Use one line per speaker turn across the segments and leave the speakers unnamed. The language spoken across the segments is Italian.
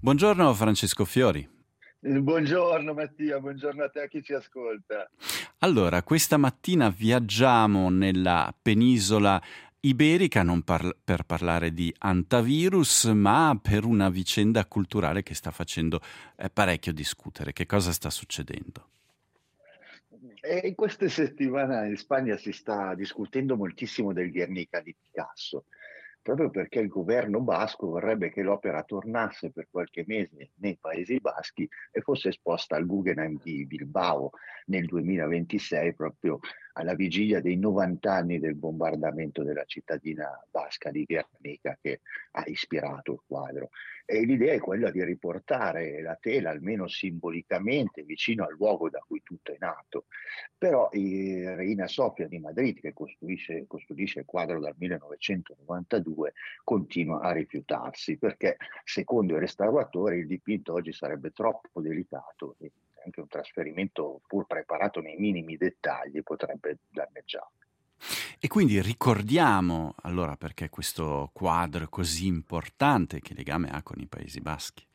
Buongiorno Francesco Fiori.
Buongiorno Mattia, buongiorno a te chi ci ascolta.
Allora, questa mattina viaggiamo nella penisola iberica non per parlare di antivirus, ma per una vicenda culturale che sta facendo parecchio discutere. Che cosa sta succedendo?
E in queste settimane in Spagna si sta discutendo moltissimo del Guernica di Picasso, proprio perché il governo basco vorrebbe che l'opera tornasse per qualche mese nei Paesi Baschi e fosse esposta al Guggenheim di Bilbao nel 2026, proprio alla vigilia dei 90 anni del bombardamento della cittadina basca di Guernica che ha ispirato il quadro. E l'idea è quella di riportare la tela, almeno simbolicamente, vicino al luogo da cui tutto è nato. Però Reina Sofia di Madrid, che custodisce il quadro dal 1992, continua a rifiutarsi perché, secondo i restauratori, il dipinto oggi sarebbe troppo delicato e anche un trasferimento, pur preparato nei minimi dettagli, potrebbe danneggiarlo.
E quindi ricordiamo allora perché questo quadro è così importante, che legame ha con i Paesi Baschi.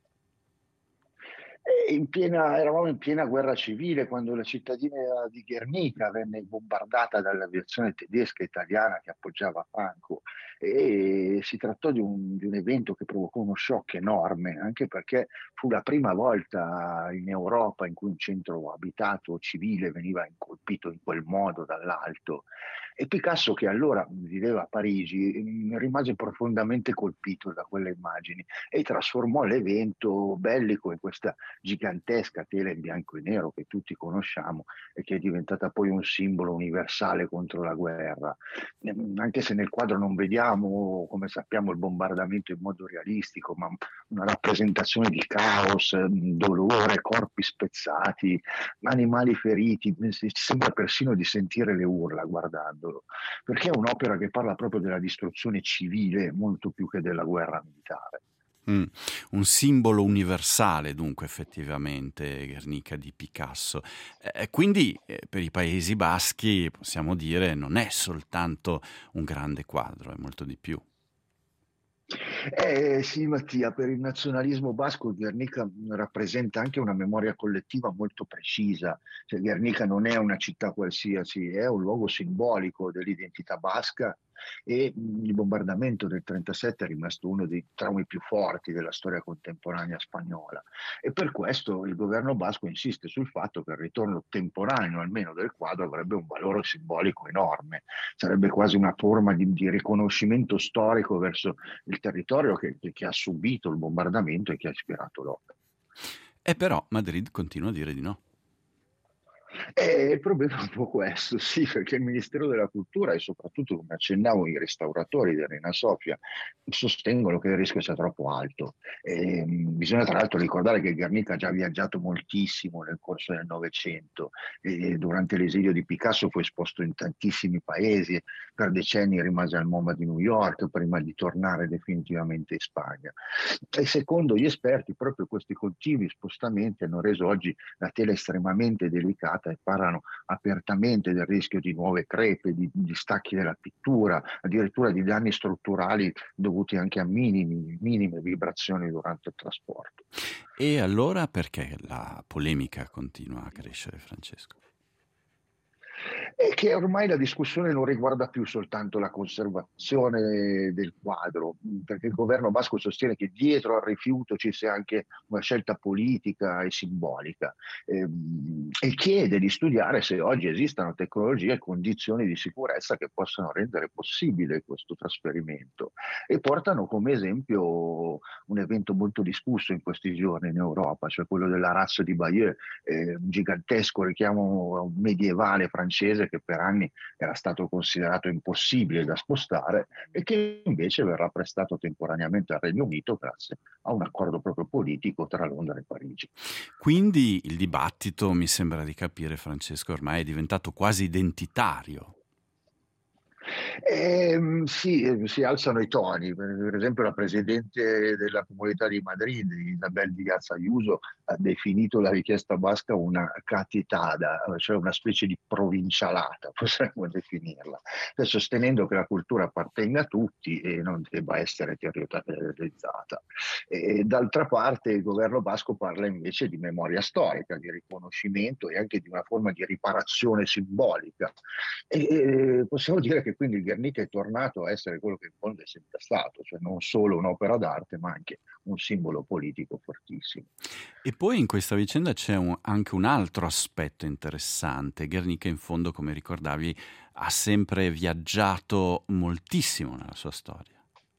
Eravamo in piena guerra civile quando la cittadina di Guernica venne bombardata dall'aviazione tedesca e italiana che appoggiava Franco e si trattò di un evento che provocò uno shock enorme, anche perché fu la prima volta in Europa in cui un centro abitato civile veniva colpito in quel modo dall'alto. E Picasso, che allora viveva a Parigi, rimase profondamente colpito da quelle immagini e trasformò l'evento bellico in questa gigantesca tela in bianco e nero che tutti conosciamo e che è diventata poi un simbolo universale contro la guerra. Anche se nel quadro non vediamo, come sappiamo, il bombardamento in modo realistico, ma una rappresentazione di caos, dolore, corpi spezzati, animali feriti, sembra persino di sentire le urla guardandolo, perché è un'opera che parla proprio della distruzione civile molto più che della guerra militare.
Mm. Un simbolo universale, dunque, effettivamente, Guernica di Picasso. Quindi, per i Paesi Baschi, possiamo dire, non è soltanto un grande quadro, è molto di più.
Sì, Mattia, per il nazionalismo basco Guernica rappresenta anche una memoria collettiva molto precisa. Cioè, Guernica non è una città qualsiasi, è un luogo simbolico dell'identità basca e il bombardamento del 1937 è rimasto uno dei traumi più forti della storia contemporanea spagnola. E per questo il governo basco insiste sul fatto che il ritorno temporaneo almeno del quadro avrebbe un valore simbolico enorme. Sarebbe quasi una forma di riconoscimento storico verso il territorio che ha subito il bombardamento e che ha ispirato l'opera.
E però Madrid continua a dire di no.
E il problema è un po' questo, sì, perché il Ministero della Cultura e soprattutto, come accennavo, i restauratori di Reina Sofia sostengono che il rischio sia troppo alto. Bisogna tra l'altro ricordare che Guernica ha già viaggiato moltissimo nel corso del Novecento e durante l'esilio di Picasso fu esposto in tantissimi paesi, per decenni rimase al MoMA di New York prima di tornare definitivamente in Spagna. E secondo gli esperti proprio questi continui spostamenti hanno reso oggi la tela estremamente delicata e parlano apertamente del rischio di nuove crepe, di stacchi della pittura, addirittura di danni strutturali dovuti anche a minime vibrazioni durante il trasporto.
E allora perché la polemica continua a crescere, Francesco?
È che ormai la discussione non riguarda più soltanto la conservazione del quadro, perché il governo basco sostiene che dietro al rifiuto ci sia anche una scelta politica e simbolica, e chiede di studiare se oggi esistano tecnologie e condizioni di sicurezza che possano rendere possibile questo trasferimento. E portano come esempio un evento molto discusso in questi giorni in Europa, cioè quello della razza di Bayeux, un gigantesco richiamo medievale francese che per anni era stato considerato impossibile da spostare e che invece verrà prestato temporaneamente al Regno Unito grazie a un accordo proprio politico tra Londra e Parigi.
Quindi il dibattito, mi sembra di capire, Francesco, ormai è diventato quasi identitario.
Sì, si alzano i toni. Per esempio la Presidente della Comunità di Madrid, Isabel Díaz Ayuso, ha definito la richiesta basca una catitada, cioè una specie di provincialata, possiamo definirla, sostenendo che la cultura appartenga a tutti e non debba essere territorializzata. D'altra parte il governo basco parla invece di memoria storica, di riconoscimento e anche di una forma di riparazione simbolica. Possiamo dire che quindi il Guernica è tornato a essere quello che in fondo è sempre stato, cioè non solo un'opera d'arte, ma anche un simbolo politico fortissimo.
E poi in questa vicenda c'è anche un altro aspetto interessante. Guernica in fondo, come ricordavi, ha sempre viaggiato moltissimo nella sua storia.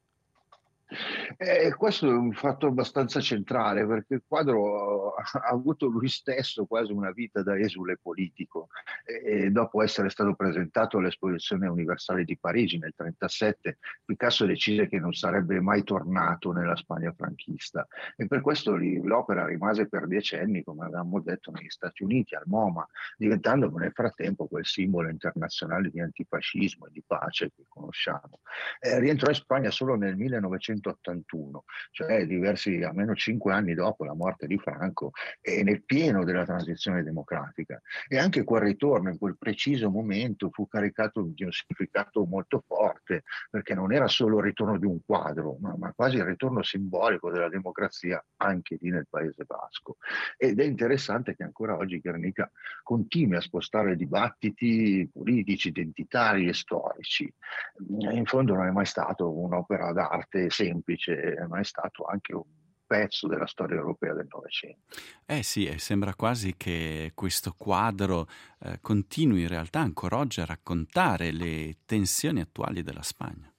Questo è un fatto abbastanza centrale perché il quadro ha avuto lui stesso quasi una vita da esule politico e dopo essere stato presentato all'Esposizione Universale di Parigi nel 1937, Picasso decise che non sarebbe mai tornato nella Spagna franchista e per questo l'opera rimase per decenni, come avevamo detto, negli Stati Uniti, al MoMA, diventando nel frattempo quel simbolo internazionale di antifascismo e di pace che conosciamo. Rientrò in Spagna solo nel 1981, cioè diversi, almeno 5 anni dopo la morte di Franco e nel pieno della transizione democratica. E anche quel ritorno in quel preciso momento fu caricato di un significato molto forte, perché non era solo il ritorno di un quadro, ma quasi il ritorno simbolico della democrazia anche lì nel Paese Basco. Ed è interessante che ancora oggi Guernica continui a spostare dibattiti politici, identitari e storici. In fondo non è mai stato un'opera d'arte semplice, ma è stato anche un pezzo della storia europea del Novecento.
Eh sì, e sembra quasi che questo quadro continui in realtà ancora oggi a raccontare le tensioni attuali della Spagna.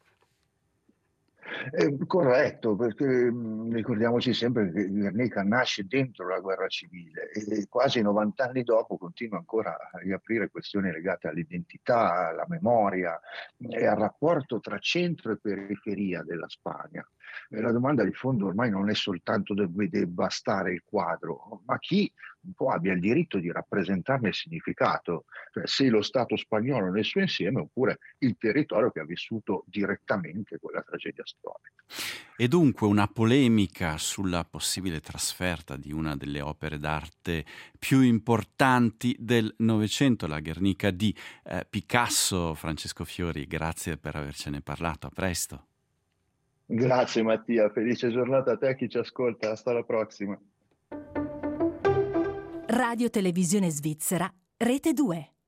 Corretto, perché ricordiamoci sempre che Guernica nasce dentro la guerra civile e quasi 90 anni dopo continua ancora a riaprire questioni legate all'identità, alla memoria e al rapporto tra centro e periferia della Spagna. La domanda di fondo ormai non è soltanto dove debba stare il quadro, ma chi un po' abbia il diritto di rappresentarne il significato, cioè se lo Stato spagnolo nel suo insieme oppure il territorio che ha vissuto direttamente quella tragedia storica.
E dunque una polemica sulla possibile trasferta di una delle opere d'arte più importanti del Novecento, la Guernica di Picasso. Francesco Fiori, grazie per avercene parlato. A presto.
Grazie Mattia, felice giornata a te e a chi ci ascolta, hasta la prossima.
Radio Televisione Svizzera, Rete 2.